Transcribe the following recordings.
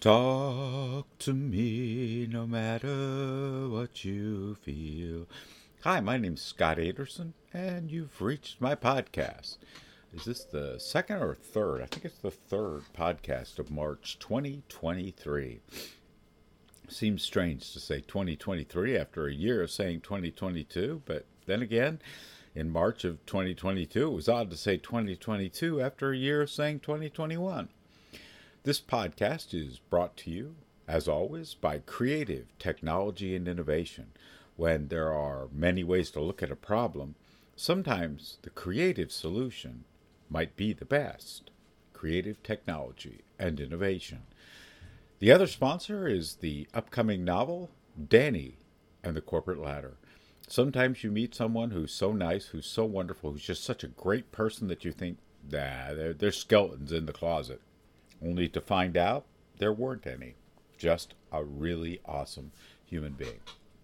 Talk to me no matter what you feel. Hi, my name's Scott Anderson, and you've reached my podcast. Is this the second or third? I think it's the third podcast of March 2023. Seems strange to say 2023 after a year of saying 2022, but then again, in March of 2022, it was odd to say 2022 after a year of saying 2021. This podcast is brought to you, as always, by creative technology and innovation. When there are many ways to look at a problem, sometimes the creative solution might be the best. Creative technology and innovation. The other sponsor is the upcoming novel, Danny and the Corporate Ladder. Sometimes you meet someone who's so nice, who's so wonderful, who's just such a great person that you think, they're skeletons in the closet. Only to find out there weren't any. Just a really awesome human being.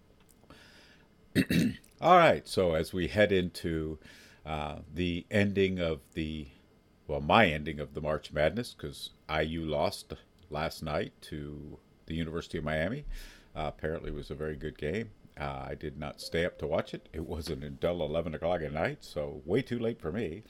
All right, so as we head into the ending of my ending of the March Madness, because IU lost last night to the University of Miami. Apparently it was a very good game. I did not stay up to watch it. It wasn't until 11 o'clock at night, so way too late for me.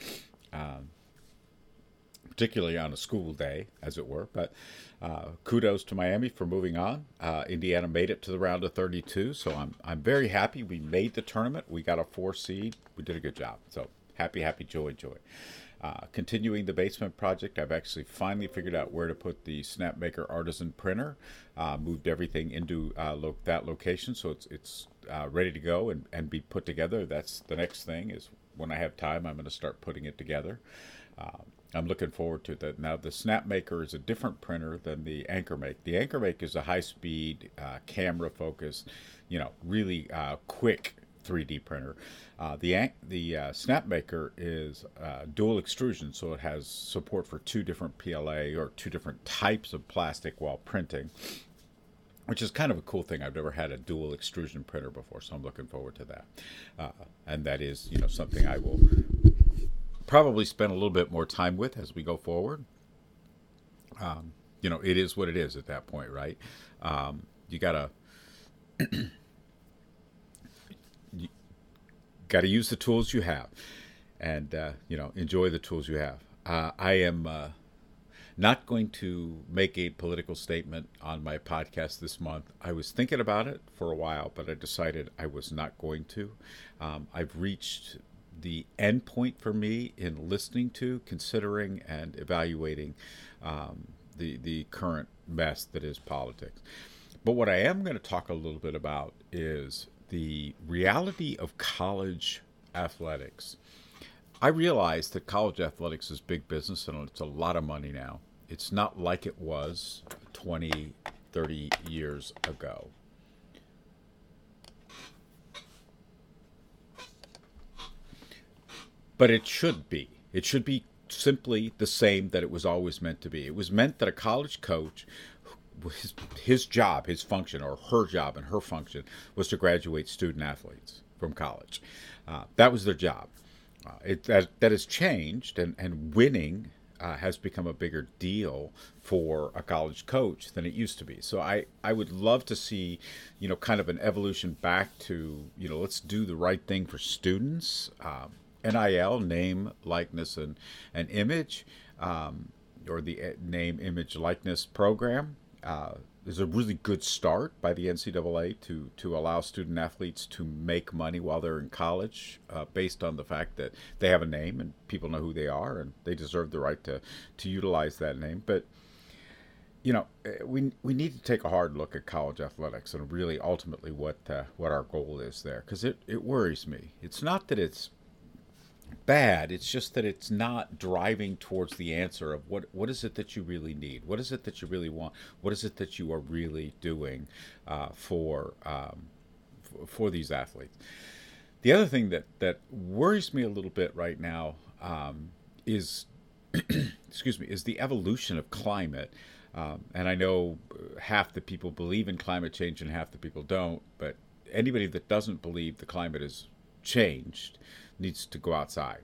Particularly on a school day, as it were. But kudos to Miami for moving on. Indiana made it to the round of 32, so I'm very happy. We made the tournament. We got a 4 seed. We did a good job. So happy, joy. Continuing the basement project, I've actually finally figured out where to put the Snapmaker Artisan printer. Moved everything into that location, so it's ready to go and be put together. That's the next thing. Is when I have time, I'm going to start putting it together. I'm looking forward to that. Now, the Snapmaker is a different printer than the AnchorMake. The AnchorMake is a high-speed, camera-focused, really quick 3D printer. The Snapmaker is dual extrusion, so it has support for 2 different PLA or 2 different types of plastic while printing, which is kind of a cool thing. I've never had a dual extrusion printer before, so I'm looking forward to that. And that is, something I will probably spend a little bit more time with as we go forward. It is what it is at that point, right? You gotta use the tools you have, and enjoy the tools you have. I am not going to make a political statement on my podcast this month. I was thinking about it for a while, but I decided I was not going to. I've reached the end point for me in listening to, considering, and evaluating the current mess that is politics. But what I am going to talk a little bit about is the reality of college athletics. I realize that college athletics is big business and it's a lot of money now. It's not like it was 20, 30 years ago. But it should be. It should be simply the same that it was always meant to be. It was meant that a college coach, his job, his function, or her job and her function, was to graduate student athletes from college. That was their job. That has changed, and winning has become a bigger deal for a college coach than it used to be. So I would love to see, kind of an evolution back to, let's do the right thing for students. NIL, name, likeness, and image, or the name, image, likeness program, is a really good start by the NCAA to allow student athletes to make money while they're in college, based on the fact that they have a name and people know who they are and they deserve the right to utilize that name. But we need to take a hard look at college athletics and really ultimately what our goal is there, because it worries me. It's not that it's bad. It's just that it's not driving towards the answer of what is it that you really need? What is it that you really want? What is it that you are really doing for these athletes? The other thing that worries me a little bit right now is is the evolution of climate. And I know half the people believe in climate change and half the people don't, but anybody that doesn't believe the climate has changed needs to go outside.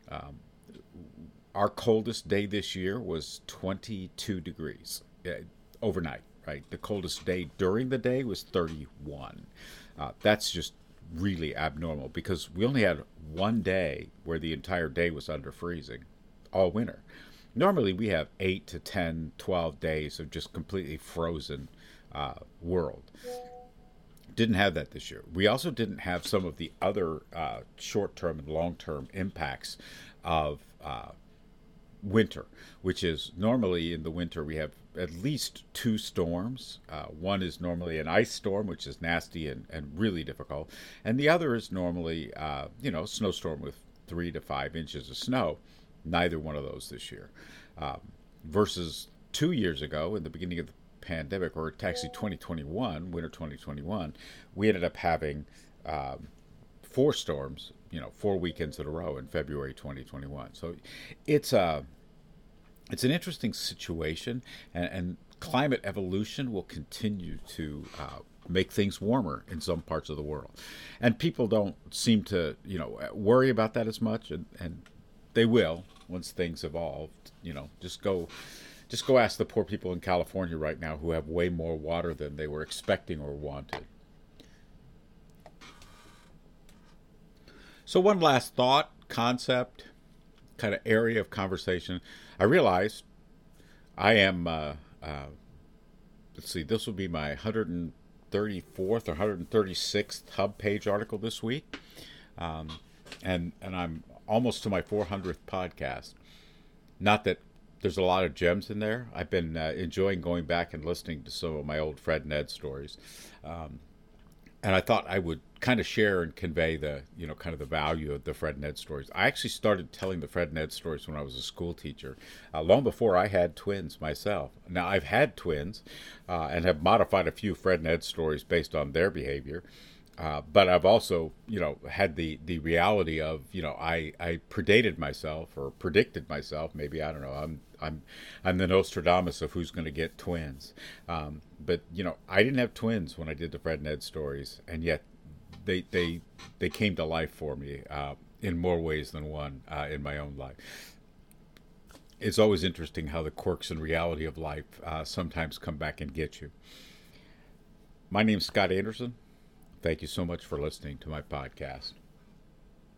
Our coldest day this year was 22 degrees. overnight, right? The coldest day during the day was 31. That's just really abnormal because we only had one day where the entire day was under freezing all winter. Normally we have 8 to 10, 12 days of just completely frozen world. Didn't have that this year. We also didn't have some of the other short-term and long-term impacts of winter, which is normally in the winter we have at least two storms. One is normally an ice storm, which is nasty and really difficult, and the other is normally, snowstorm with 3 to 5 inches of snow. Neither one of those this year, versus 2 years ago in the beginning of the pandemic, or actually 2021, winter 2021, we ended up having four storms, 4 weekends in a row in February 2021. So it's an interesting situation, and climate evolution will continue to make things warmer in some parts of the world, and people don't seem to worry about that as much, and they will once things evolve. Just go ask the poor people in California right now who have way more water than they were expecting or wanted. So one last thought, concept, kind of area of conversation. I realized I am, let's see, this will be my 134th or 136th Hub page article this week. And I'm almost to my 400th podcast. Not that there's a lot of gems in there. I've been enjoying going back and listening to some of my old Fred and Ed stories. And I thought I would kind of share and convey the, kind of the value of the Fred and Ed stories. I actually started telling the Fred and Ed stories when I was a school teacher, long before I had twins myself. Now, I've had twins and have modified a few Fred and Ed stories based on their behavior. But I've also, had the reality of, I predated myself or predicted myself. Maybe, I don't know. I'm the Nostradamus of who's going to get twins. But I didn't have twins when I did the Fred and Ed stories, and yet they came to life for me in more ways than one in my own life. It's always interesting how the quirks and reality of life sometimes come back and get you. My name's Scott Anderson. Thank you so much for listening to my podcast.